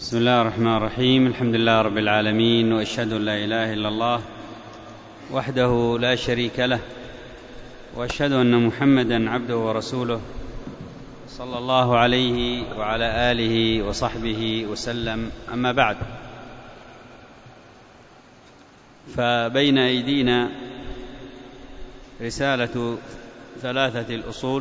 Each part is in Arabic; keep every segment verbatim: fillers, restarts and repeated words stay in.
بسم الله الرحمن الرحيم. الحمد لله رب العالمين، وأشهد أن لا إله إلا الله وحده لا شريك له، وأشهد أن محمدا عبده ورسوله صلى الله عليه وعلى آله وصحبه وسلم. أما بعد، فبين أيدينا رسالة ثلاثة الأصول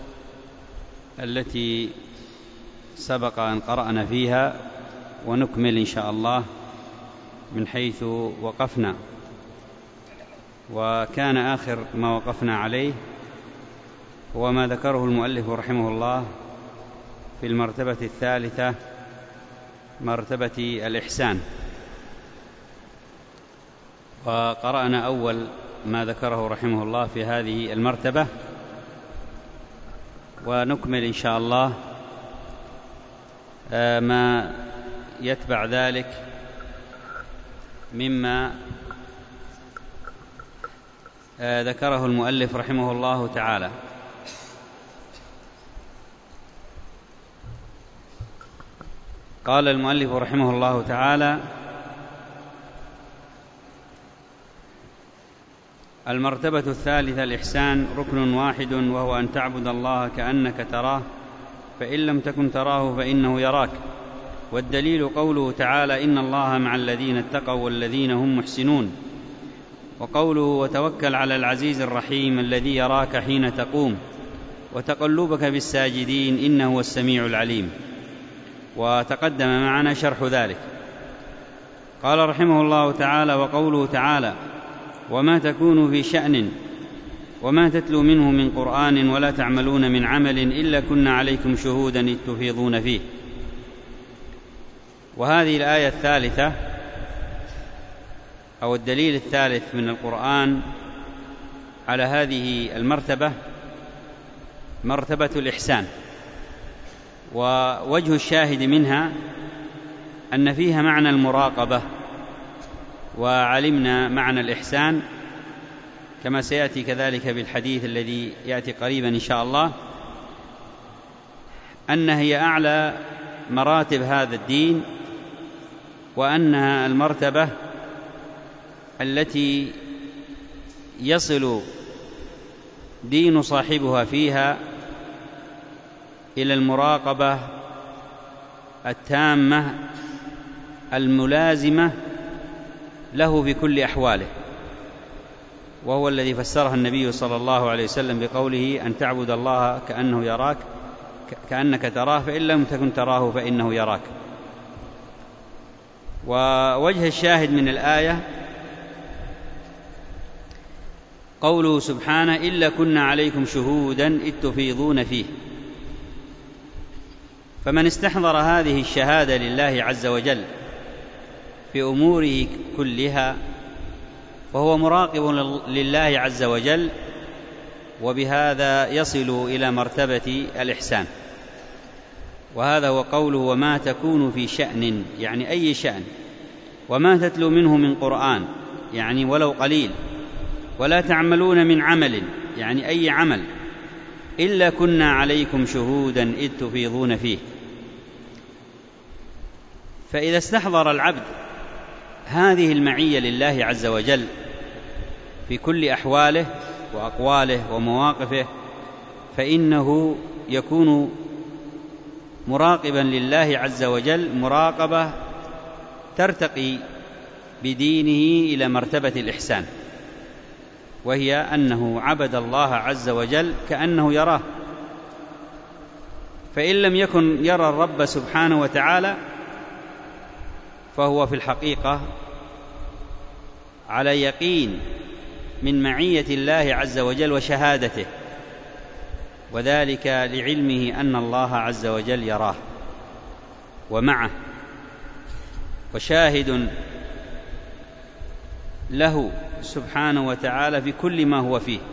التي سبق أن قرأنا فيها، ونكمل إن شاء الله من حيث وقفنا. وكان آخر ما وقفنا عليه هو ما ذكره المؤلف رحمه الله في المرتبة الثالثة، مرتبة الإحسان. وقرأنا أول ما ذكره رحمه الله في هذه المرتبة، ونكمل إن شاء الله ما يتبع ذلك مما ذكره المؤلف رحمه الله تعالى. قال المؤلف رحمه الله تعالى: المرتبة الثالثة الإحسان ركن واحد، وهو أن تعبد الله كأنك تراه، فإن لم تكن تراه فإنه يراك. والدليل قوله تعالى: إن الله مع الذين اتقوا والذين هم محسنون. وقوله: وتوكل على العزيز الرحيم الذي يراك حين تقوم وتقلبك بالساجدين إنه هو السميع العليم. وتقدم معنا شرح ذلك. قال رحمه الله تعالى: وقوله تعالى: وما تكون في شأن وما تتلو منه من قرآن ولا تعملون من عمل إلا كنا عليكم شهودا إذ تفيضون فيه. وهذه الآية الثالثة أو الدليل الثالث من القرآن على هذه المرتبة مرتبة الإحسان. ووجه الشاهد منها أن فيها معنى المراقبة، وعلمنا معنى الإحسان كما سيأتي كذلك بالحديث الذي يأتي قريبا إن شاء الله، أن هي أعلى مراتب هذا الدين، وأنها المرتبة التي يصل دين صاحبها فيها إلى المراقبة التامة الملازمة له في كل أحواله، وهو الذي فسرها النبي صلى الله عليه وسلم بقوله: أن تعبد الله كأنه يراك كأنك تراه فإن لم تكن تراه فإنه يراك. ووجه الشاهد من الآية قوله سبحانه: إلا كنا عليكم شهودا إذ تفيضون فيه. فمن استحضر هذه الشهادة لله عز وجل في أموره كلها وهو مراقب لله عز وجل، وبهذا يصل إلى مرتبة الإحسان. وهذا هو قوله: وما تكون في شأن، يعني أي شأن، وما تتلو منه من قرآن، يعني ولو قليل، ولا تعملون من عمل، يعني أي عمل، إلا كنا عليكم شهودا إذ تفيضون فيه. فإذا استحضر العبد هذه المعية لله عز وجل في كل أحواله وأقواله ومواقفه، فإنه يكون مراقبا لله عز وجل مراقبة ترتقي بدينه إلى مرتبة الإحسان، وهي أنه عبد الله عز وجل كأنه يراه. فإن لم يكن يرى الرب سبحانه وتعالى فهو في الحقيقة على يقين من معية الله عز وجل وشهادته، وذلك لعلمه أن الله عز وجل يراه ومعه وشاهد له سبحانه وتعالى في كل ما هو فيه.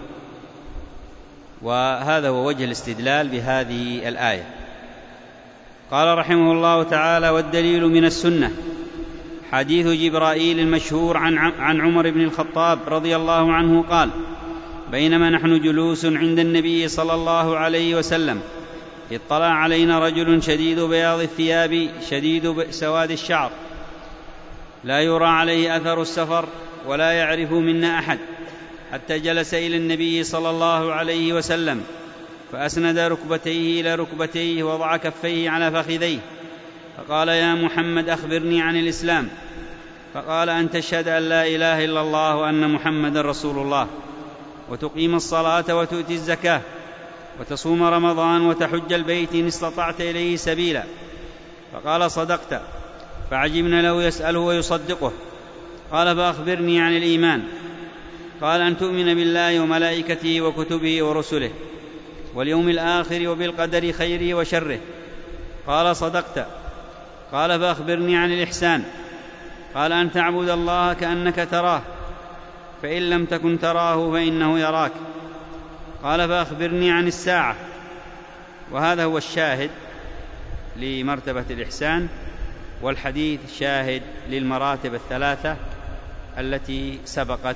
وهذا هو وجه الاستدلال بهذه الآية. قال رحمه الله تعالى: والدليل من السنة حديث جبرائيل المشهور عن عمر بن الخطاب رضي الله عنه قال: بينما نحن جلوس عند النبي صلى الله عليه وسلم اطلع علينا رجل شديد بياض الثياب شديد سواد الشعر لا يرى عليه أثر السفر ولا يعرف منا أحد، حتى جلس إلى النبي صلى الله عليه وسلم فأسند ركبتيه إلى ركبتيه ووضع كفيه على فخذيه فقال: يا محمد أخبرني عن الإسلام. فقال: أن تشهد أن لا إله إلا الله وأن محمدا رسول الله، وتقيم الصلاة وتؤتي الزكاة وتصوم رمضان وتحج البيت إن استطعت إليه سبيلا. فقال: صدقت. فعجبنا له يسأله ويصدقه. قال: فأخبرني عن الإيمان. قال: أن تؤمن بالله وملائكته وكتبه ورسله واليوم الآخر وبالقدر خيره وشره. قال: صدقت. قال: فأخبرني عن الإحسان. قال: أن تعبد الله كأنك تراه، فإن لم تكن تراه فإنه يراك. قال: فأخبرني عن الساعة. وهذا هو الشاهد لمرتبة الإحسان، والحديث شاهد للمراتب الثلاثة التي سبقت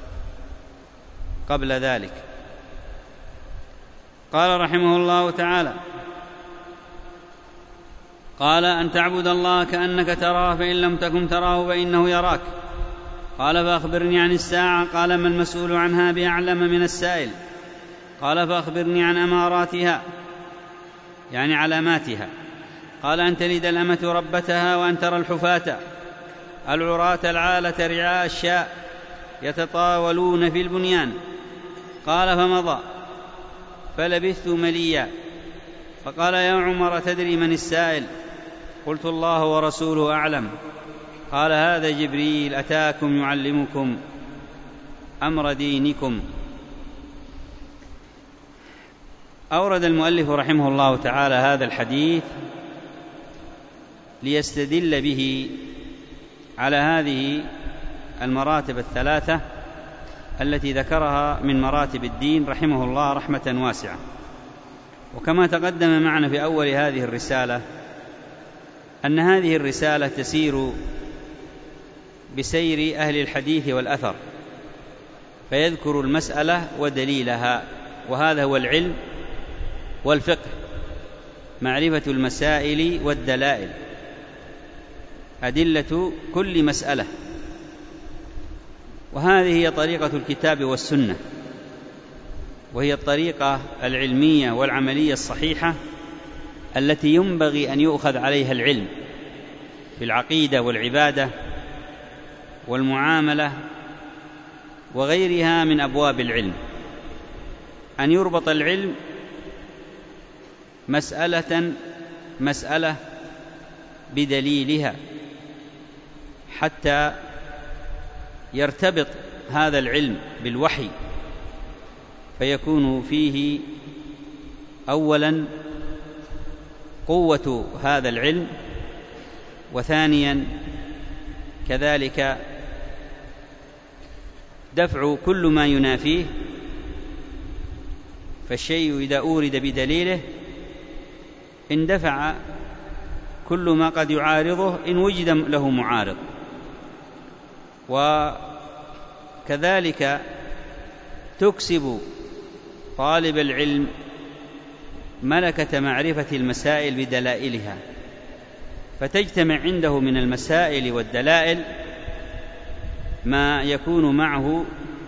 قبل ذلك. قال رحمه الله تعالى: قال: أن تعبد الله كأنك تراه فإن لم تكن تراه فإنه يراك. قال: فأخبرني عن الساعة. قال: ما المسؤول عنها بأعلم من السائل. قال: فأخبرني عن أماراتها، يعني علاماتها. قال: أن تلد الأمة ربتها، وأن ترى الحفاة العراة العالة رعاء الشاء يتطاولون في البنيان. قال: فمضى فلبثت مليا. فقال: يا عمر تدري من السائل؟ قلت: الله ورسوله أعلم. قال: هذا جبريل أتاكم يعلمكم أمر دينكم. أورد المؤلف رحمه الله تعالى هذا الحديث ليستدل به على هذه المراتب الثلاثة التي ذكرها من مراتب الدين رحمه الله رحمة واسعة. وكما تقدم معنا في أول هذه الرسالة أن هذه الرسالة تسير بسير أهل الحديث والأثر، فيذكر المسألة ودليلها، وهذا هو العلم والفقه، معرفة المسائل والدلائل، أدلة كل مسألة. وهذه هي طريقة الكتاب والسنة، وهي الطريقة العلمية والعملية الصحيحة التي ينبغي أن يؤخذ عليها العلم في العقيدة والعبادة والمعاملة وغيرها من أبواب العلم، أن يربط العلم مسألة مسألة بدليلها حتى يرتبط هذا العلم بالوحي، فيكون فيه أولا قوة هذا العلم، وثانيا كذلك دفع كل ما ينافيه. فالشيء إذا أورد بدليله اندفع كل ما قد يعارضه إن وجد له معارض. وكذلك تكسب طالب العلم ملكة معرفة المسائل بدلائلها، فتجتمع عنده من المسائل والدلائل ما يكون معه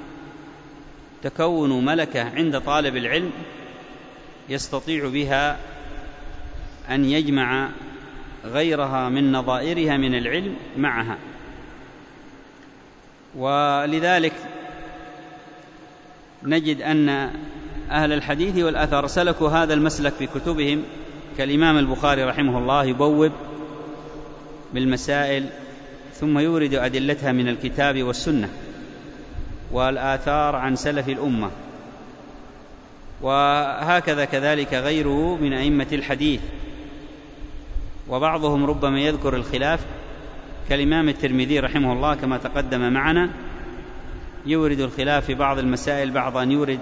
تكون ملكة عند طالب العلم يستطيع بها أن يجمع غيرها من نظائرها من العلم معها. ولذلك نجد أن أهل الحديث والأثر سلكوا هذا المسلك في كتبهم، كالإمام البخاري رحمه الله يبوب بالمسائل ثم يورد أدلتها من الكتاب والسنة والآثار عن سلف الأمة، وهكذا كذلك غيره من أئمة الحديث. وبعضهم ربما يذكر الخلاف كالإمام الترمذي رحمه الله كما تقدم معنا، يورد الخلاف في بعض المسائل، بعضا يورد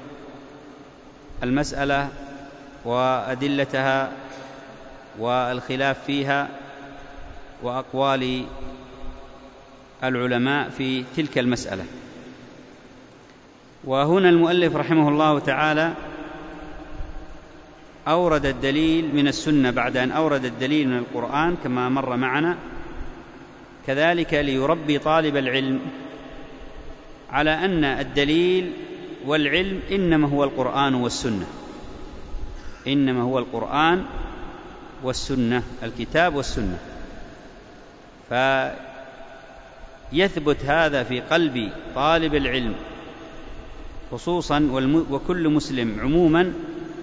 المسألة وأدلتها والخلاف فيها وأقوال العلماء في تلك المسألة. وهنا المؤلف رحمه الله تعالى أورد الدليل من السنة بعد أن أورد الدليل من القرآن كما مر معنا، كذلك ليربي طالب العلم على أن الدليل والعلم إنما هو القرآن والسنة، إنما هو القرآن والسنة، الكتاب والسنة. فيثبت هذا في قلب طالب العلم خصوصا وكل مسلم عموما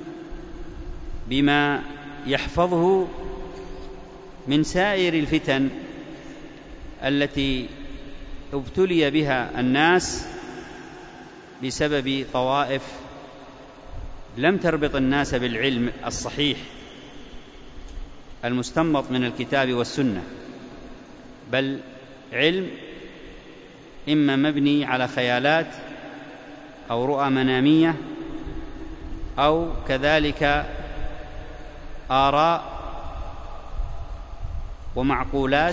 بما يحفظه من سائر الفتن التي ابتلي بها الناس بسبب طوائف لم تربط الناس بالعلم الصحيح المستنبط من الكتاب والسنة، بل علم إما مبني على خيالات أو رؤى منامية أو كذلك آراء ومعقولات،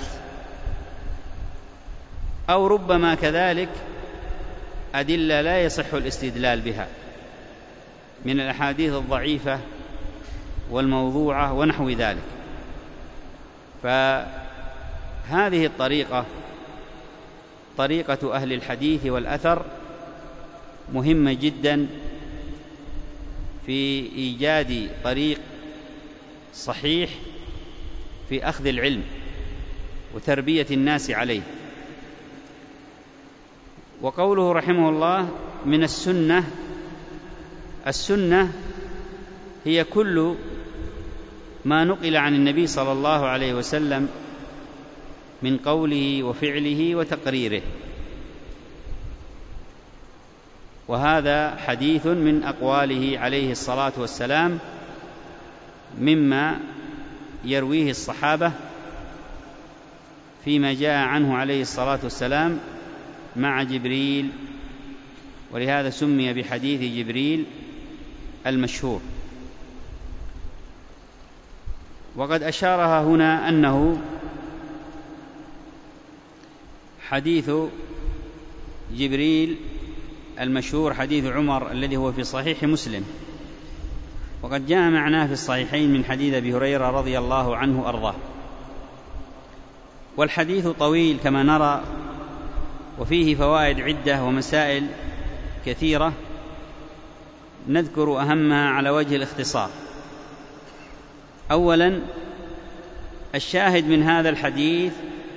أو ربما كذلك أدلة لا يصح الاستدلال بها من الأحاديث الضعيفة والموضوعة ونحو ذلك. فهذه الطريقة طريقة أهل الحديث والأثر مهمة جدا في إيجاد طريق صحيح في أخذ العلم وتربية الناس عليه. وقوله رحمه الله من السنة، السنة هي كل ما نقل عن النبي صلى الله عليه وسلم من قوله وفعله وتقريره، وهذا حديث من أقواله عليه الصلاة والسلام مما يرويه الصحابة فيما جاء عنه عليه الصلاة والسلام مع جبريل، ولهذا سمي بحديث جبريل المشهور. وقد أشارها هنا أنه حديث جبريل المشهور حديث عمر الذي هو في صحيح مسلم، وقد جاء معناه في الصحيحين من حديث أبي هريرة رضي الله عنه أرضاه. والحديث طويل كما نرى، وفيه فوائد عدة ومسائل كثيرة نذكر أهمها على وجه الاختصار. أولا، الشاهد من هذا الحديث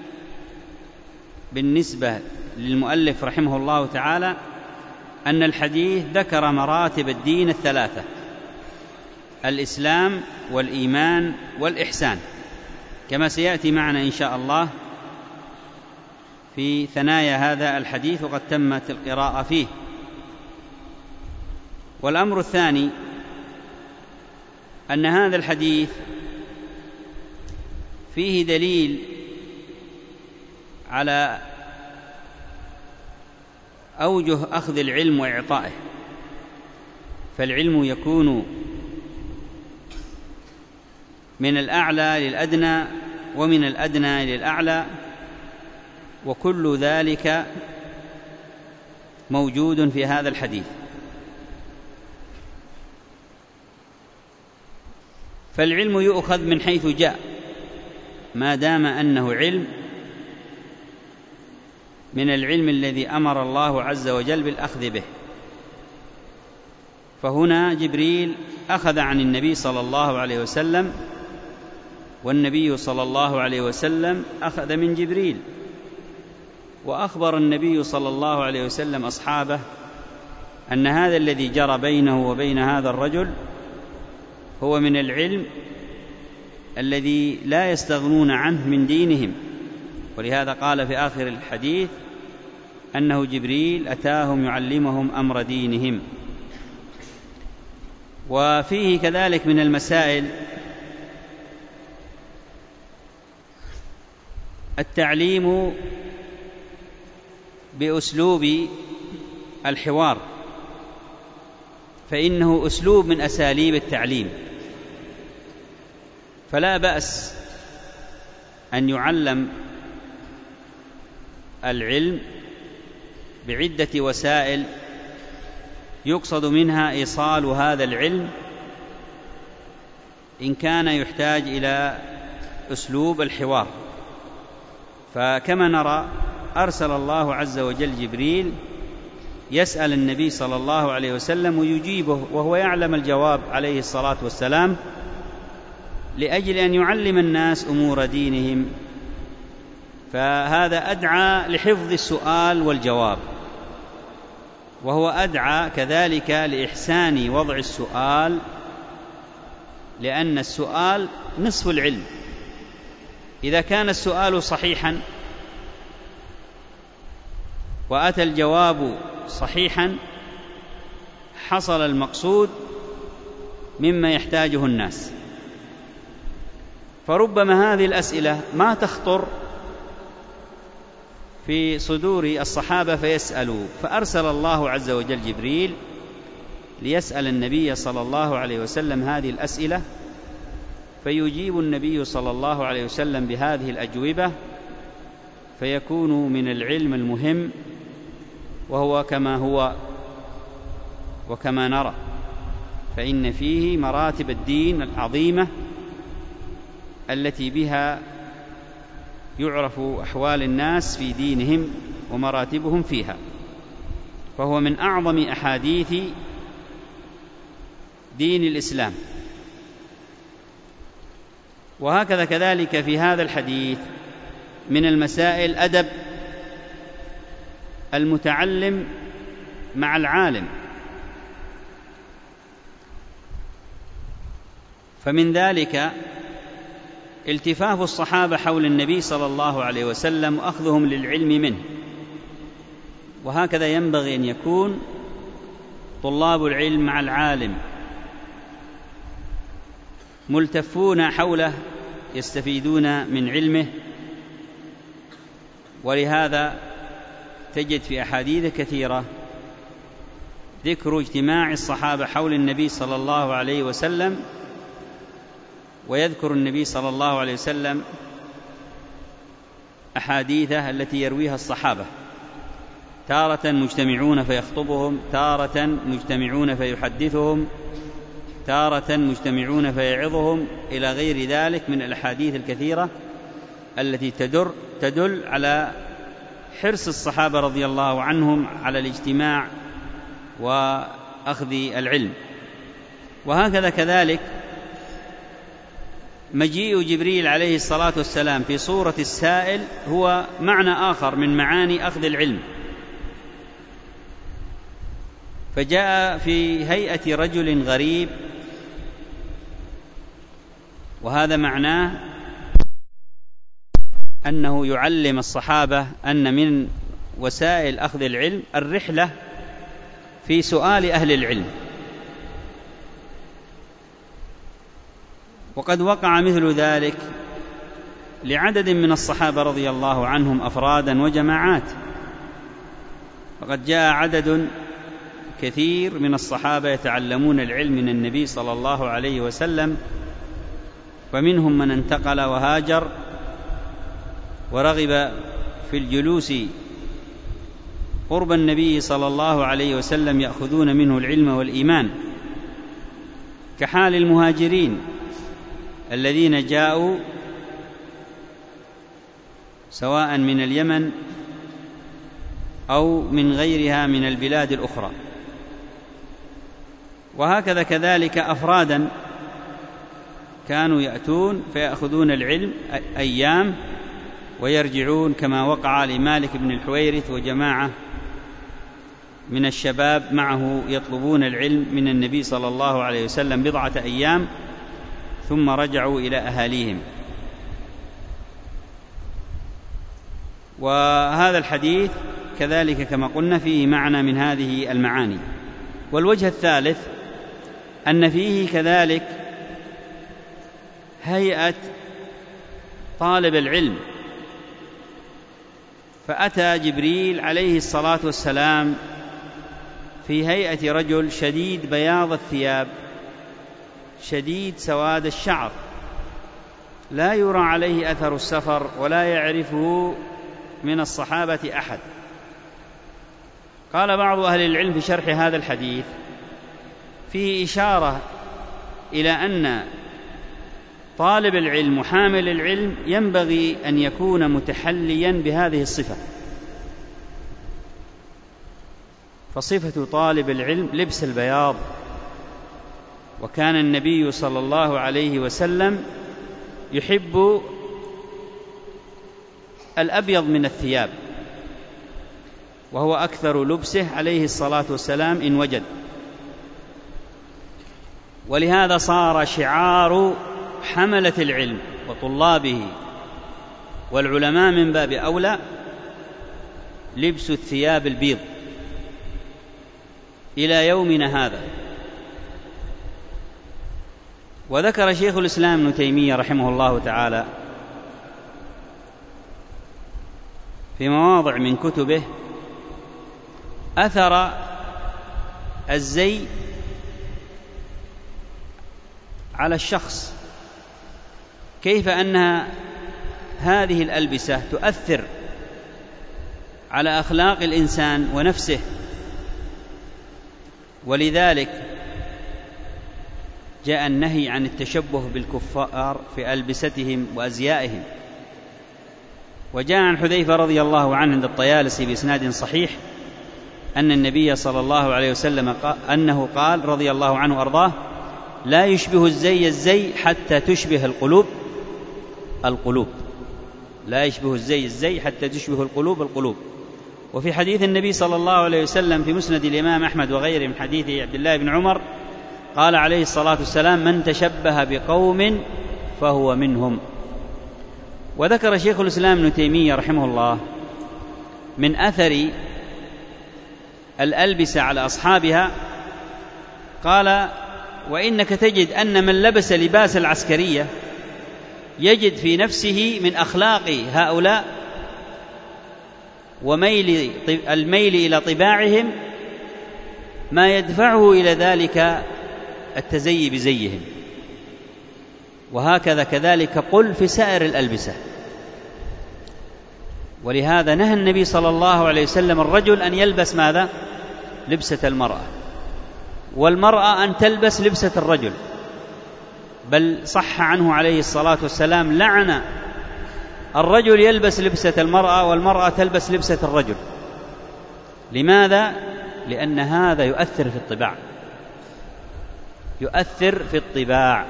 بالنسبة للمؤلف رحمه الله تعالى أن الحديث ذكر مراتب الدين الثلاثة: الإسلام والإيمان والإحسان، كما سيأتي معنا إن شاء الله في ثنايا هذا الحديث وقد تمت القراءة فيه. والأمر الثاني أن هذا الحديث فيه دليل على أوجه أخذ العلم وإعطائه، فالعلم يكون من الأعلى للأدنى ومن الأدنى للأعلى، وكل ذلك موجود في هذا الحديث. فالعلم يؤخذ من حيث جاء ما دام أنه علم من العلم الذي أمر الله عز وجل بالأخذ به. فهنا جبريل أخذ عن النبي صلى الله عليه وسلم، والنبي صلى الله عليه وسلم أخذ من جبريل، وأخبر النبي صلى الله عليه وسلم أصحابه أن هذا الذي جرى بينه وبين هذا الرجل هو من العلم الذي لا يستغنون عنه من دينهم. ولهذا قال في آخر الحديث أنه جبريل أتاهم يعلمهم أمر دينهم. وفيه كذلك من المسائل التعليم بأسلوب الحوار، فإنه أسلوب من أساليب التعليم، فلا بأس أن يعلم العلم بعدة وسائل يقصد منها إيصال هذا العلم إن كان يحتاج إلى أسلوب الحوار. فكما نرى أرسل الله عز وجل جبريل يسأل النبي صلى الله عليه وسلم ويجيبه وهو يعلم الجواب عليه الصلاة والسلام، لأجل أن يعلم الناس أمور دينهم. فهذا أدعى لحفظ السؤال والجواب، وهو أدعى كذلك لإحسان وضع السؤال، لأن السؤال نصف العلم. إذا كان السؤال صحيحا وأتى الجواب صحيحا حصل المقصود مما يحتاجه الناس. فربما هذه الأسئلة ما تخطر في صدور الصحابة فيسألوا، فأرسل الله عز وجل جبريل ليسأل النبي صلى الله عليه وسلم هذه الأسئلة، فيجيب النبي صلى الله عليه وسلم بهذه الأجوبة، فيكون من العلم المهم، وهو كما هو وكما نرى، فإن فيه مراتب الدين العظيمة التي بها يعرف أحوال الناس في دينهم ومراتبهم فيها، فهو من أعظم أحاديث دين الإسلام. وهكذا كذلك في هذا الحديث من المسائل أدب المتعلم مع العالم، فمن ذلك التفاف الصحابة حول النبي صلى الله عليه وسلم وأخذهم للعلم منه. وهكذا ينبغي أن يكون طلاب العلم مع العالم ملتفون حوله يستفيدون من علمه. ولهذا تجد في أحاديث كثيرة ذكر اجتماع الصحابة حول النبي صلى الله عليه وسلم، ويذكر النبي صلى الله عليه وسلم أحاديثه التي يرويها الصحابة، تارة مجتمعون فيخطبهم، تارة مجتمعون فيحدثهم، تارة مجتمعون فيعظهم، إلى غير ذلك من الأحاديث الكثيرة التي تدر تدل على حرص الصحابة رضي الله عنهم على الاجتماع وأخذ العلم. وهكذا كذلك مجيء جبريل عليه الصلاة والسلام في صورة السائل هو معنى آخر من معاني أخذ العلم، فجاء في هيئة رجل غريب، وهذا معناه أنه يعلم الصحابة أن من وسائل أخذ العلم الرحلة في سؤال أهل العلم. وقد وقع مثل ذلك لعدد من الصحابة رضي الله عنهم أفرادا وجماعات، فقد جاء عدد كثير من الصحابة يتعلمون العلم من النبي صلى الله عليه وسلم، فمنهم من انتقل وهاجر ورغب في الجلوس قرب النبي صلى الله عليه وسلم يأخذون منه العلم والإيمان، كحال المهاجرين الذين جاءوا سواء من اليمن أو من غيرها من البلاد الأخرى. وهكذا كذلك أفرادا كانوا يأتون فيأخذون العلم أيام ويرجعون، كما وقع لمالك بن الحويرث وجماعة من الشباب معه يطلبون العلم من النبي صلى الله عليه وسلم بضعة أيام ثم رجعوا إلى أهاليهم. وهذا الحديث كذلك كما قلنا فيه معنى من هذه المعاني. والوجه الثالث أن فيه كذلك هيئة طالب العلم، فأتى جبريل عليه الصلاة والسلام في هيئة رجل شديد بياض الثياب شديد سواد الشعر، لا يرى عليه أثر السفر ولا يعرفه من الصحابة أحد. قال بعض أهل العلم في شرح هذا الحديث فيه إشارة إلى أن طالب العلم وحامل العلم ينبغي أن يكون متحليا بهذه الصفة. فصفة طالب العلم لبس البياض، وكان النبي صلى الله عليه وسلم يحب الأبيض من الثياب، وهو أكثر لبسه عليه الصلاة والسلام إن وجد. ولهذا صار شعار حملة العلم وطلابه والعلماء من باب أولى لبس الثياب البيض إلى يومنا هذا. وذكر شيخ الإسلام ابن تيمية رحمه الله تعالى في مواضع من كتبه أثر الزي على الشخص، كيف أن هذه الألبسة تؤثر على أخلاق الإنسان ونفسه. ولذلك جاء النهي عن التشبه بالكفار في ألبستهم وأزيائهم. وجاء عن حذيفة رضي الله عنه عند الطيالسي بإسناد صحيح أن النبي صلى الله عليه وسلم قال أنه قال رضي الله عنه أرضاه: لا يشبه الزي الزي حتى تشبه القلوب القلوب لا يشبه الزي الزي حتى تشبه القلوب القلوب. وفي حديث النبي صلى الله عليه وسلم في مسند الإمام أحمد وغيره من حديث عبد الله بن عمر قال عليه الصلاة والسلام: من تشبه بقوم فهو منهم. وذكر شيخ الإسلام ابن تيمية رحمه الله من أثر الألبسة على أصحابها قال: وإنك تجد أن من لبس لباس العسكرية يجد في نفسه من أخلاق هؤلاء وميل الميل إلى طباعهم ما يدفعه إلى ذلك التزيي بزيهم. وهكذا كذلك قل في سائر الألبسة. ولهذا نهى النبي صلى الله عليه وسلم الرجل أن يلبس ماذا؟ لبسة المرأة، والمرأة أن تلبس لبسة الرجل. بل صح عنه عليه الصلاة والسلام لعن الرجل يلبس لبسة المرأة والمرأة تلبس لبسة الرجل. لماذا؟ لأن هذا يؤثر في الطباع يؤثر في الطباع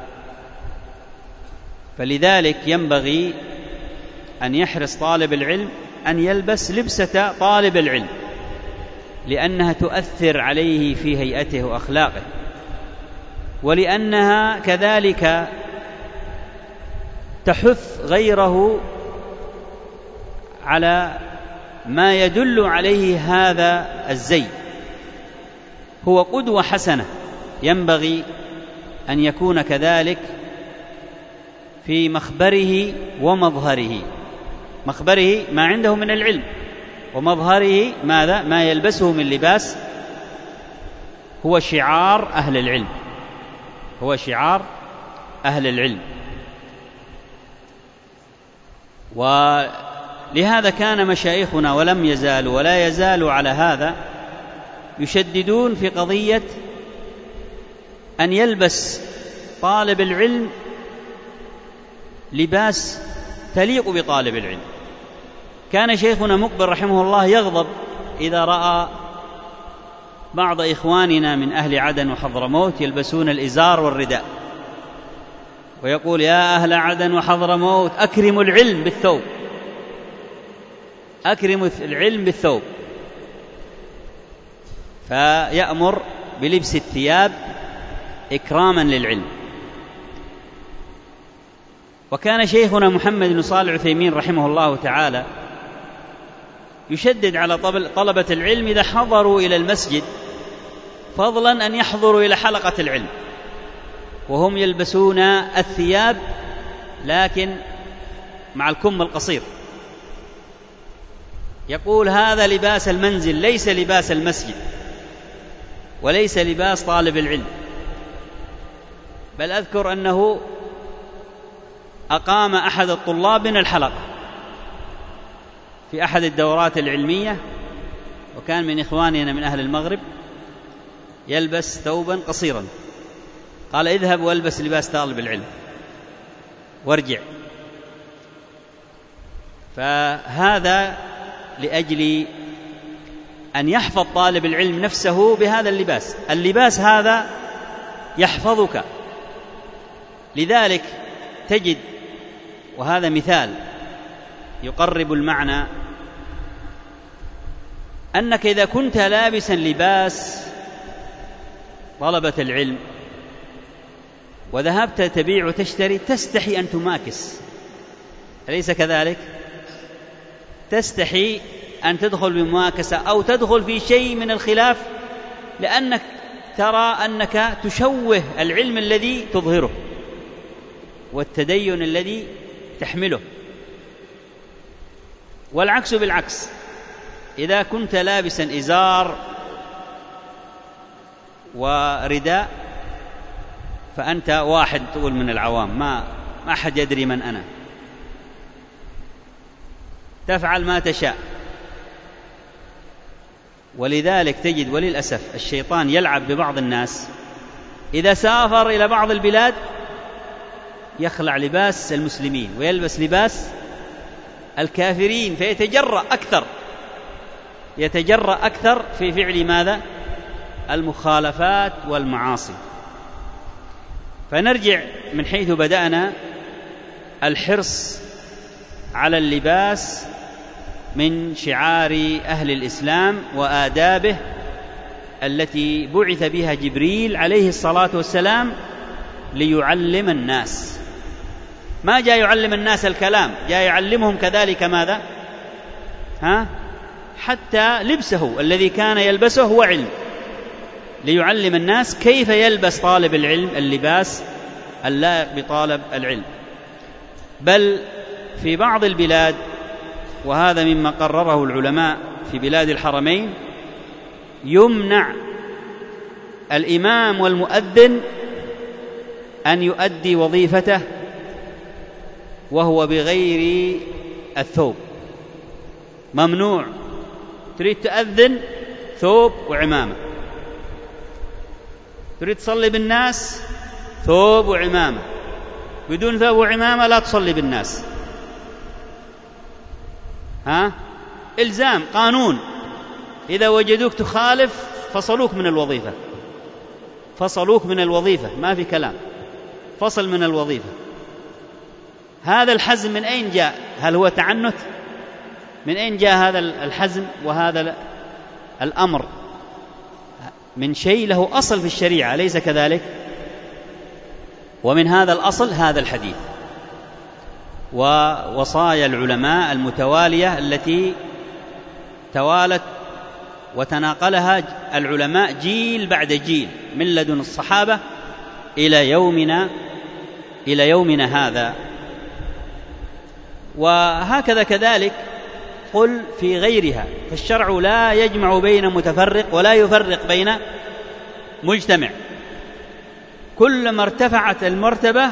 فلذلك ينبغي أن يحرص طالب العلم أن يلبس لبسة طالب العلم، لأنها تؤثر عليه في هيئته وأخلاقه، ولأنها كذلك تحث غيره على ما يدل عليه هذا الزي. هو قدوة حسنة، ينبغي أن يكون كذلك في مخبره ومظهره. مخبره ما عنده من العلم، ومظهره ماذا؟ ما يلبسه من لباس هو شعار أهل العلم هو شعار أهل العلم. ولهذا كان مشايخنا ولم يزالوا ولا يزالوا على هذا يشددون في قضية أن يلبس طالب العلم لباس تليق بطالب العلم. كان شيخنا مقبل رحمه الله يغضب إذا رأى بعض إخواننا من أهل عدن وحضرموت يلبسون الإزار والرداء، ويقول: يا أهل عدن وحضرموت أكرموا العلم بالثوب أكرموا العلم بالثوب فيأمر بلبس الثياب إكراما للعلم. وكان شيخنا محمد بن صالح العثيمين رحمه الله تعالى يشدد على طلبة العلم إذا حضروا إلى المسجد، فضلا أن يحضروا إلى حلقة العلم وهم يلبسون الثياب لكن مع الكم القصير. يقول: هذا لباس المنزل ليس لباس المسجد وليس لباس طالب العلم. بل أذكر أنه أقام أحد الطلاب من الحلقة في أحد الدورات العلمية، وكان من إخواننا من أهل المغرب، يلبس ثوبا قصيرا، قال: اذهب والبس لباس طالب العلم. وارجع. فهذا لأجل أن يحفظ طالب العلم نفسه بهذا اللباس. اللباس هذا يحفظك. لذلك تجد، وهذا مثال يقرب المعنى، أنك إذا كنت لابسا لباس طلبة العلم وذهبت تبيع وتشتري تستحي أن تماكس، أليس كذلك؟ تستحي أن تدخل بمماكسة أو تدخل في شيء من الخلاف، لأنك ترى أنك تشوه العلم الذي تظهره والتدين الذي تحمله. والعكس بالعكس، إذا كنت لابسا إزار ورداء فأنت واحد تقول من العوام، ما ما أحد يدري من أنا، تفعل ما تشاء. ولذلك تجد وللأسف الشيطان يلعب ببعض الناس، إذا سافر إلى بعض البلاد يخلع لباس المسلمين ويلبس لباس الكافرين، فيتجرأ أكثر يتجرأ أكثر في فعل ماذا؟ المخالفات والمعاصي. فنرجع من حيث بدأنا، الحرص على اللباس من شعار أهل الإسلام وآدابه التي بعث بها جبريل عليه الصلاة والسلام ليعلم الناس. ما جاء يعلم الناس الكلام، جاء يعلمهم كذلك ماذا؟ ها؟ حتى لبسه الذي كان يلبسه هو علم، ليعلم الناس كيف يلبس طالب العلم اللباس اللائق بطالب العلم. بل في بعض البلاد، وهذا مما قرره العلماء في بلاد الحرمين، يمنع الإمام والمؤذن أن يؤدي وظيفته وهو بغير الثوب، ممنوع. تريد تؤذن ثوب وعمامة، تريد تصلي بالناس ثوب وعمامة، بدون ثوب وعمامة لا تصلي بالناس. ها؟ إلزام، قانون. إذا وجدوك تخالف فصلوك من الوظيفة، فصلوك من الوظيفة، ما في كلام، فصل من الوظيفة. هذا الحزم من أين جاء؟ هل هو تعنت؟ من أين جاء هذا الحزم وهذا الأمر؟ من شيء له أصل في الشريعة، أليس كذلك؟ ومن هذا الأصل هذا الحديث ووصايا العلماء المتوالية التي توالت وتناقلها العلماء جيل بعد جيل من لدن الصحابة إلى يومنا إلى يومنا هذا. وهكذا كذلك قل في غيرها، فالشرع لا يجمع بين متفرق ولا يفرق بين مجتمع. كلما ارتفعت المرتبة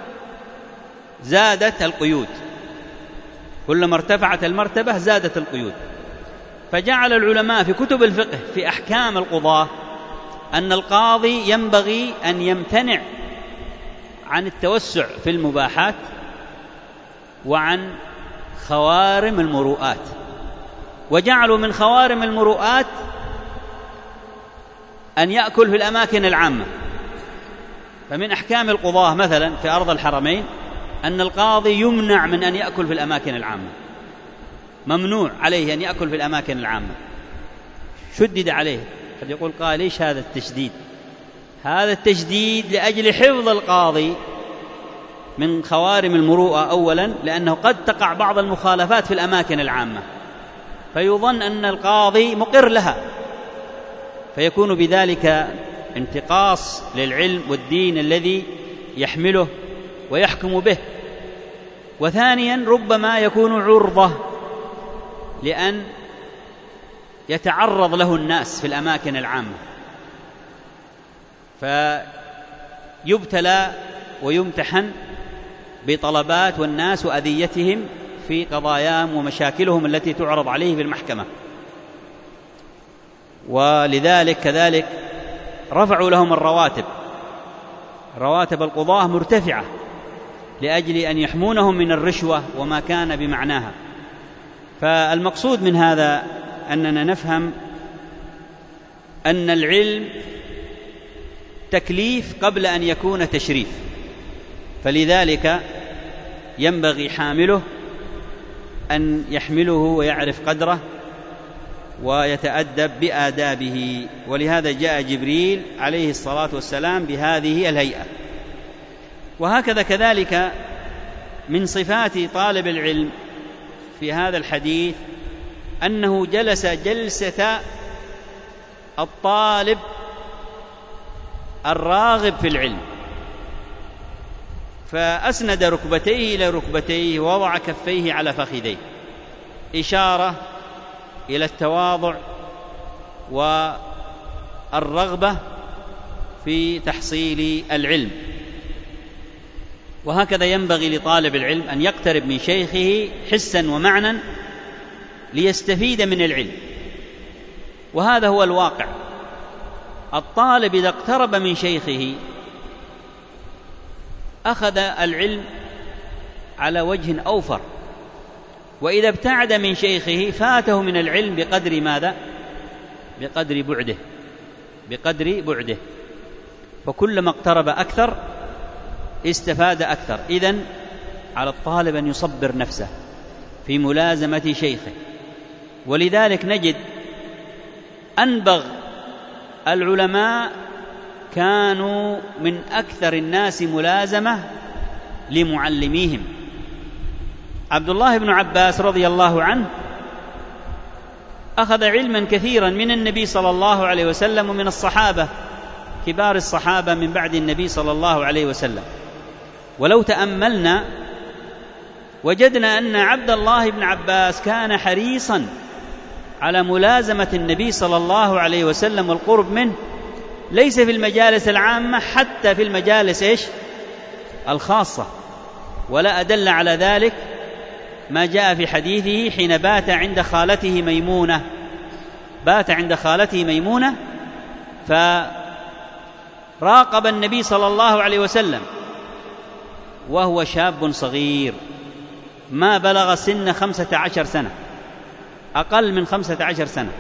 زادت القيود، كلما ارتفعت المرتبة زادت القيود. فجعل العلماء في كتب الفقه في أحكام القضاة أن القاضي ينبغي أن يمتنع عن التوسع في المباحات وعن خوارم المروءات. وجعلوا من خوارم المروءات أن يأكل في الأماكن العامة. فمن أحكام القضاة مثلا في أرض الحرمين أن القاضي يمنع من أن يأكل في الأماكن العامة، ممنوع عليه أن يأكل في الأماكن العامة، شدد عليه. قد يقول قال ليش هذا التشديد؟ هذا التشديد لأجل حفظ القاضي من خوارم المروءة أولا، لأنه قد تقع بعض المخالفات في الأماكن العامة فيظن أن القاضي مقر لها، فيكون بذلك انتقاص للعلم والدين الذي يحمله ويحكم به. وثانيا ربما يكون عرضة لأن يتعرض له الناس في الأماكن العامة، فيبتلى ويمتحن بطلبات والناس وأذيتهم في قضاياهم ومشاكلهم التي تعرض عليه في المحكمة. ولذلك كذلك رفعوا لهم الرواتب، رواتب القضاة مرتفعة لأجل أن يحمونهم من الرشوة وما كان بمعناها. فالمقصود من هذا أننا نفهم أن العلم تكليف قبل أن يكون تشريف، فلذلك ينبغي حامله أن يحمله ويعرف قدره ويتأدب بآدابه. ولهذا جاء جبريل عليه الصلاة والسلام بهذه الهيئة. وهكذا كذلك من صفات طالب العلم في هذا الحديث أنه جلس جلسة الطالب الراغب في العلم، فأسند ركبتيه إلى ركبتيه ووضع كفيه على فخذيه، إشارة إلى التواضع والرغبة في تحصيل العلم. وهكذا ينبغي لطالب العلم أن يقترب من شيخه حسا ومعنا ليستفيد من العلم، وهذا هو الواقع. الطالب إذا اقترب من شيخه أخذ العلم على وجه أوفر، وإذا ابتعد من شيخه فاته من العلم بقدر ماذا؟ بقدر بعده بقدر بعده فكلما اقترب أكثر استفاد أكثر. إذن على الطالب أن يصبر نفسه في ملازمة شيخه. ولذلك نجد أنبغ العلماء كانوا من أكثر الناس ملازمة لمعلميهم. عبد الله بن عباس رضي الله عنه أخذ علما كثيرا من النبي صلى الله عليه وسلم ومن الصحابة كبار الصحابة من بعد النبي صلى الله عليه وسلم. ولو تأملنا وجدنا أن عبد الله بن عباس كان حريصا على ملازمة النبي صلى الله عليه وسلم والقرب منه، ليس في المجالس العامة، حتى في المجالس إيش؟ الخاصة. ولا أدل على ذلك ما جاء في حديثه حين بات عند خالته ميمونة بات عند خالته ميمونة فراقب النبي صلى الله عليه وسلم وهو شاب صغير ما بلغ سن خمسة عشر سنة، أقل من خمسة عشر سنة،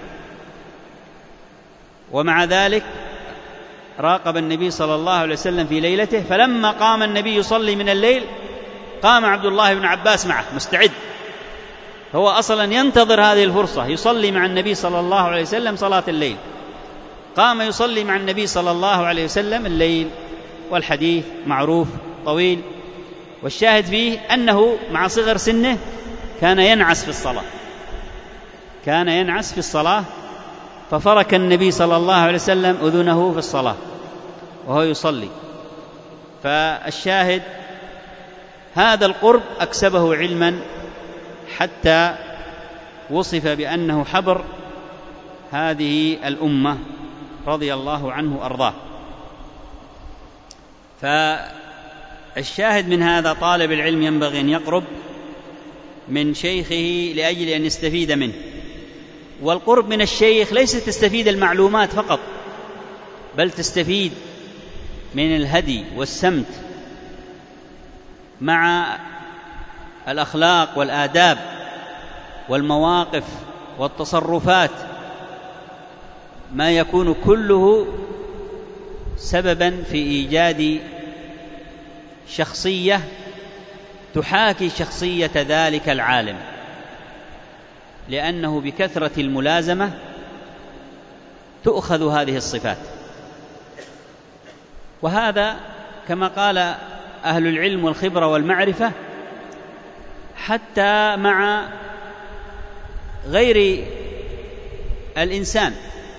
ومع ذلك راقب النبي صلى الله عليه وسلم في ليلته. فلما قام النبي يصلي من الليل قام عبد الله بن عباس معه مستعد، هو أصلا ينتظر هذه الفرصة يصلي مع النبي صلى الله عليه وسلم صلاة الليل. قام يصلي مع النبي صلى الله عليه وسلم الليل، والحديث معروف طويل، والشاهد فيه أنه مع صغر سنه كان ينعس في الصلاة كان ينعس في الصلاة ففرك النبي صلى الله عليه وسلم أذنه في الصلاة وهو يصلي. فالشاهد هذا القرب أكسبه علما حتى وصف بأنه حبر هذه الأمة رضي الله عنه أرضاه. فالشاهد من هذا طالب العلم ينبغي أن يقرب من شيخه لأجل أن يستفيد منه. والقرب من الشيخ ليس تستفيد المعلومات فقط، بل تستفيد من الهدي والسمت مع الأخلاق والآداب والمواقف والتصرفات، ما يكون كله سببا في إيجاد شخصية تحاكي شخصية ذلك العالم، لأنه بكثرة الملازمة تؤخذ هذه الصفات. وهذا كما قال أهل العلم والخبرة والمعرفة حتى مع غير الإنسان.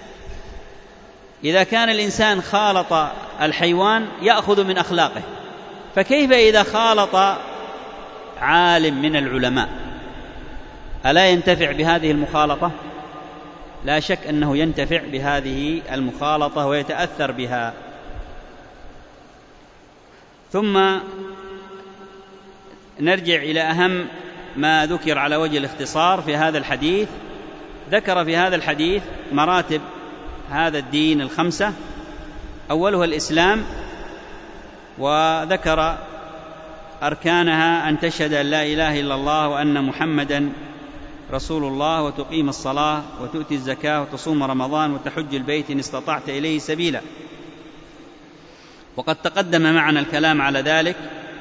إذا كان الإنسان خالط الحيوان يأخذ من أخلاقه، فكيف إذا خالط عالم من العلماء؟ ألا ينتفع بهذه المخالطة؟ لا شك أنه ينتفع بهذه المخالطة ويتأثر بها. ثم نرجع إلى أهم ما ذكر على وجه الاختصار في هذا الحديث. ذكر في هذا الحديث مراتب هذا الدين الخمسة، أولها الإسلام، وذكر أركانها أن تشهد أن لا إله إلا الله وأن محمدا رسول الله، وتقيم الصلاة وتؤتي الزكاة وتصوم رمضان وتحج البيت إن استطعت إليه سبيلا. وقد تقدم معنا الكلام على ذلك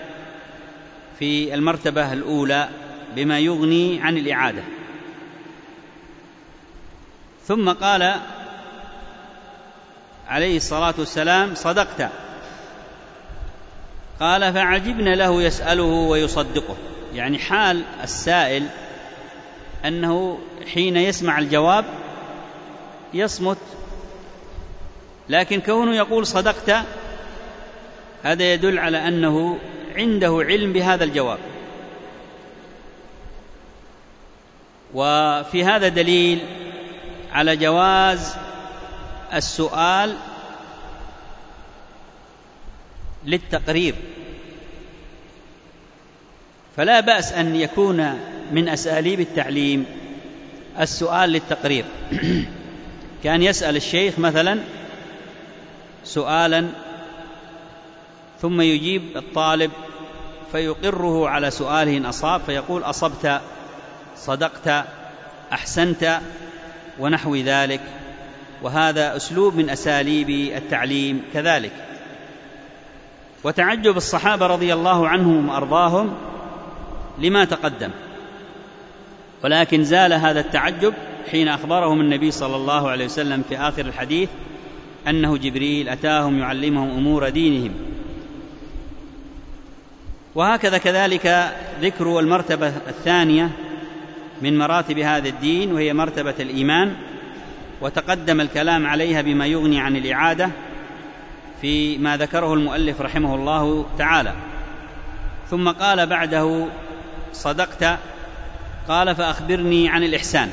في المرتبة الأولى بما يغني عن الإعادة. ثم قال عليه الصلاة والسلام: صدقت. قال: فعجبنا له يسأله ويصدقه، يعني حال السائل أنه حين يسمع الجواب يصمت، لكن كونه يقول صدقت هذا يدل على أنه عنده علم بهذا الجواب. وفي هذا دليل على جواز السؤال للتقرير، فلا بأس أن يكون من أساليب التعليم السؤال للتقرير. كان يسأل الشيخ مثلا سؤالا ثم يجيب الطالب فيقره على سؤاله إن أصاب، فيقول: أصبت، صدقت، أحسنت، ونحو ذلك. وهذا أسلوب من أساليب التعليم كذلك. وتعجب الصحابة رضي الله عنهم وأرضاهم لما تقدم، ولكن زال هذا التعجب حين أخبرهم النبي صلى الله عليه وسلم في آخر الحديث أنه جبريل أتاهم يعلمهم أمور دينهم. وهكذا كذلك ذكر المرتبة الثانية من مراتب هذا الدين، وهي مرتبة الإيمان، وتقدم الكلام عليها بما يغني عن الإعادة فيما ذكره المؤلف رحمه الله تعالى. ثم قال بعده: صدقت. قال: فأخبرني عن الإحسان.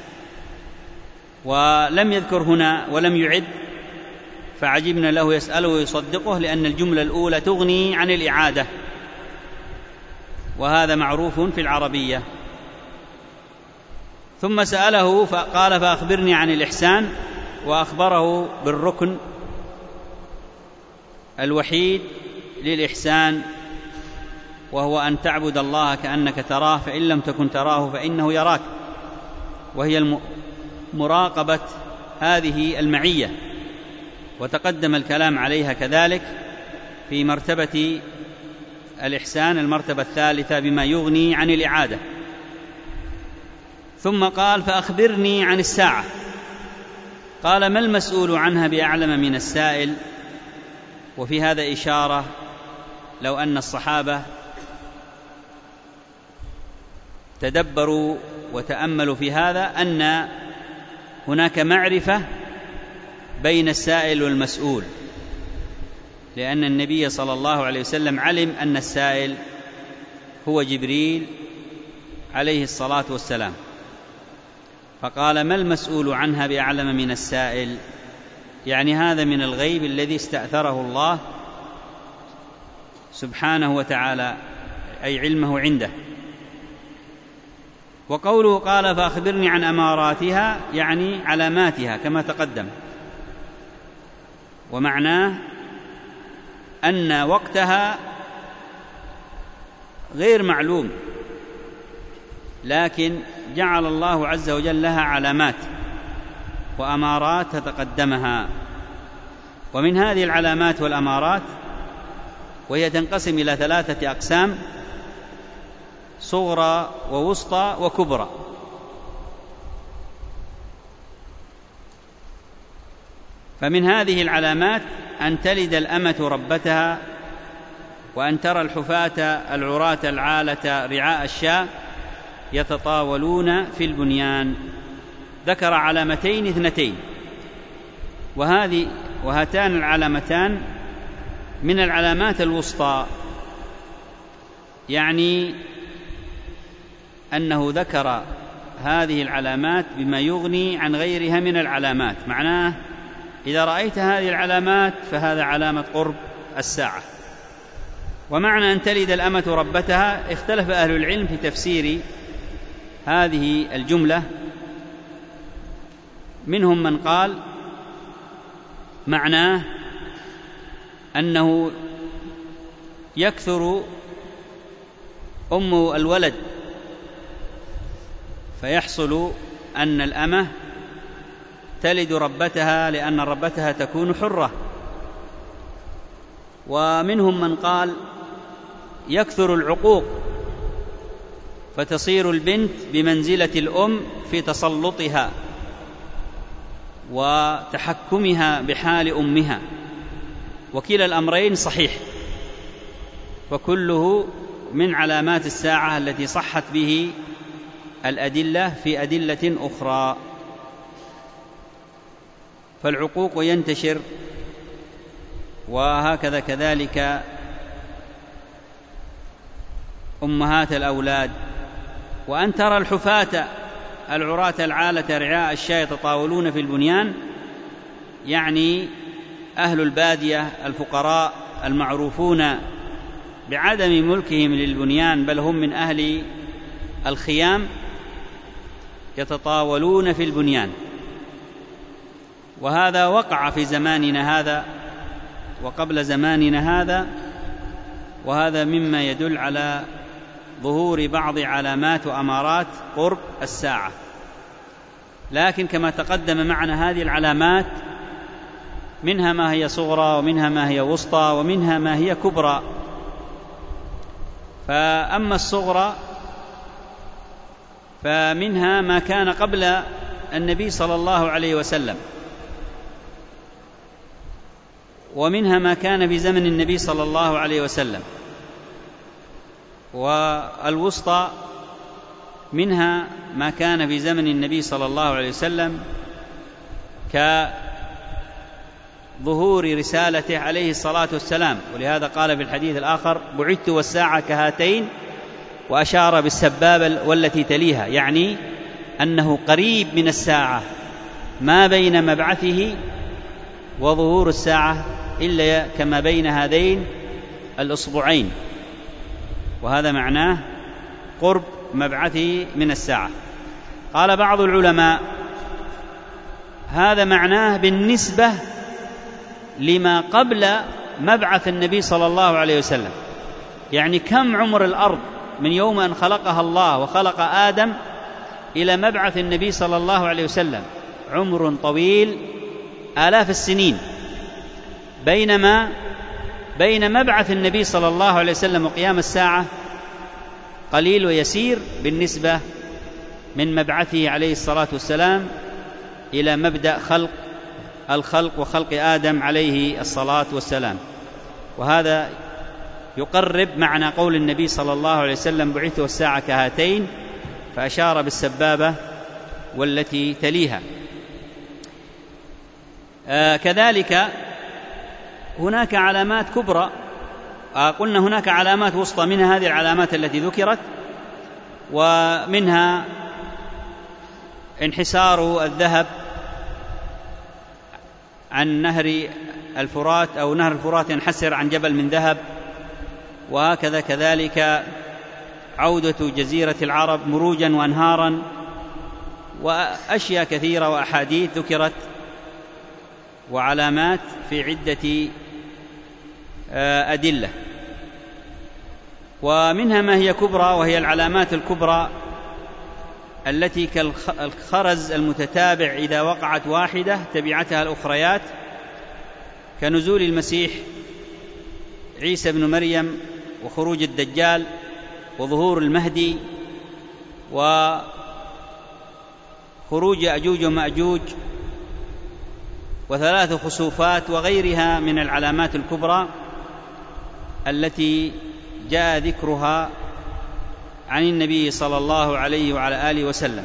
ولم يذكر هنا ولم يعد فعجبنا له يسأله ويصدقه، لأن الجملة الأولى تغني عن الإعادة، وهذا معروف في العربية. ثم سأله فقال: فأخبرني عن الإحسان، وأخبره بالركن الوحيد للإحسان، وهو أن تعبد الله كأنك تراه فإن لم تكن تراه فإنه يراك، وهي مراقبة هذه المعية. وتقدم الكلام عليها كذلك في مرتبة الإحسان، المرتبة الثالثة بما يغني عن الإعادة. ثم قال: فأخبرني عن الساعة. قال: ما المسؤول عنها بأعلم من السائل؟ وفي هذا إشارة لو أن الصحابة تدبروا وتأملوا في هذا أن هناك معرفة بين السائل والمسؤول، لأن النبي صلى الله عليه وسلم علم أن السائل هو جبريل عليه الصلاة والسلام، فقال: ما المسؤول عنها بأعلم من السائل، يعني هذا من الغيب الذي استأثره الله سبحانه وتعالى، أي علمه عنده. وقوله قال: فأخبرني عن أماراتها، يعني علاماتها كما تقدم، ومعناه أن وقتها غير معلوم، لكن جعل الله عز وجل لها علامات وأمارات تتقدمها. ومن هذه العلامات والأمارات، وهي تنقسم إلى ثلاثة أقسام: صغرى ووسطى وكبرى. فمن هذه العلامات أن تلد الأمة ربتها، وأن ترى الحفاة العراة العالة رعاء الشاة يتطاولون في البنيان. ذكر علامتين اثنتين، وهذه وهاتان العلامتان من العلامات الوسطى، يعني أنه ذكر هذه العلامات بما يغني عن غيرها من العلامات. معناه إذا رأيت هذه العلامات فهذا علامة قرب الساعة. ومعنى أن تلد الأمة ربتها، اختلف أهل العلم في تفسير هذه الجملة. منهم من قال معناه أنه يكثر أم الولد، فيحصل أن الأمة تلد ربتها لأن ربتها تكون حرة. ومنهم من قال يكثر العقوق فتصير البنت بمنزلة الأم في تسلطها وتحكمها بحال أمها، وكلا الأمرين صحيح، وكله من علامات الساعة التي صحت به الأدلة في أدلة أخرى. فالعقوق ينتشر، وهكذا كذلك أمهات الأولاد. وأن ترى الحفاة العراة العالة رعاء الشاة يتطاولون في البنيان، يعني أهل البادية الفقراء المعروفون بعدم ملكهم للبنيان، بل هم من أهل الخيام، يتطاولون في البنيان. وهذا وقع في زماننا هذا وقبل زماننا هذا، وهذا مما يدل على ظهور بعض علامات وأمارات قرب الساعة. لكن كما تقدم معنا هذه العلامات منها ما هي صغرى ومنها ما هي وسطى ومنها ما هي كبرى. فأما الصغرى فمنها ما كان قبل النبي صلى الله عليه وسلم، ومنها ما كان في زمن النبي صلى الله عليه وسلم، والوسطى منها ما كان في زمن النبي صلى الله عليه وسلم كظهور رسالته عليه الصلاة والسلام. ولهذا قال في الحديث الآخر: بعثت والساعة كهاتين، وأشار بالسبابة والتي تليها، يعني أنه قريب من الساعة، ما بين مبعثه وظهور الساعة إلا كما بين هذين الأصبعين، وهذا معناه قرب مبعثه من الساعة. قال بعض العلماء: هذا معناه بالنسبة لما قبل مبعث النبي صلى الله عليه وسلم، يعني كم عمر الأرض من يوم أن خلقها الله وخلق آدم إلى مبعث النبي صلى الله عليه وسلم، عمر طويل آلاف السنين، بينما بين مبعث النبي صلى الله عليه وسلم وقيام الساعة قليل ويسير بالنسبة من مبعثه عليه الصلاة والسلام إلى مبدأ خلق الخلق وخلق آدم عليه الصلاة والسلام. وهذا يقرب معنى قول النبي صلى الله عليه وسلم: بعثت والساعة كهاتين، فأشار بالسبابة والتي تليها. آه كذلك هناك علامات كبرى، آه قلنا هناك علامات وسطى، منها هذه العلامات التي ذكرت، ومنها انحسار الذهب عن نهر الفرات، أو نهر الفرات ينحسر عن جبل من ذهب، وهكذا كذلك عودة جزيرة العرب مروجا وأنهارا، وأشياء كثيرة وأحاديث ذكرت وعلامات في عدة أدلة. ومنها ما هي كبرى، وهي العلامات الكبرى التي كالخرز المتتابع، إذا وقعت واحدة تبعتها الأخريات، كنزول المسيح عيسى بن مريم، وخروج الدجال، وظهور المهدي، وخروج يأجوج ومأجوج، وثلاث خسوفات، وغيرها من العلامات الكبرى التي جاء ذكرها عن النبي صلى الله عليه وعلى آله وسلم.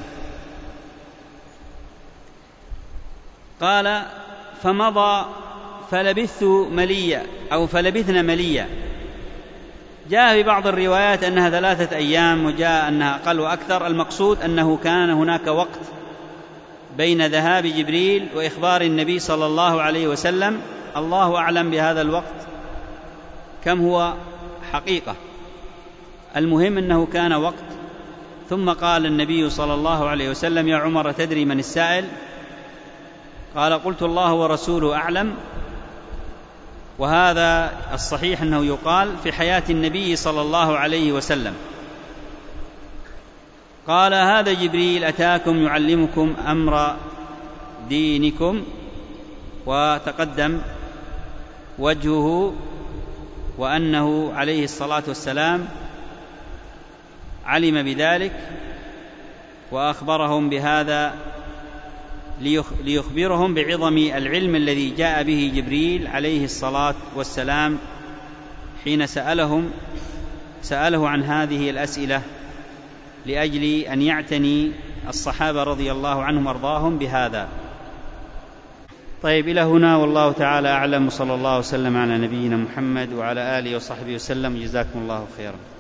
قال: فمضى فلبثت مليا، أو فلبثنا مليا. جاء في بعض الروايات أنها ثلاثة أيام، وجاء أنها أقل وأكثر. المقصود أنه كان هناك وقت بين ذهاب جبريل وإخبار النبي صلى الله عليه وسلم، الله أعلم بهذا الوقت كم هو حقيقة، المهم أنه كان وقت. ثم قال النبي صلى الله عليه وسلم: يا عمر تدري من السائل؟ قال: قلت الله ورسوله أعلم. وهذا الصحيح أنه يقال في حياة النبي صلى الله عليه وسلم، قال: هذا جبريل أتاكم يعلمكم أمر دينكم. وتقدم وجهه وأنه عليه الصلاة والسلام علم بذلك وأخبرهم بهذا ليخبرهم بعظم العلم الذي جاء به جبريل عليه الصلاة والسلام حين سألهم سأله عن هذه الأسئلة، لأجل أن يعتني الصحابة رضي الله عنهم وارضاهم بهذا. طيب، إلى هنا والله تعالى أعلم، صلى الله وسلم على نبينا محمد وعلى آله وصحبه وسلم. جزاكم الله خيرا.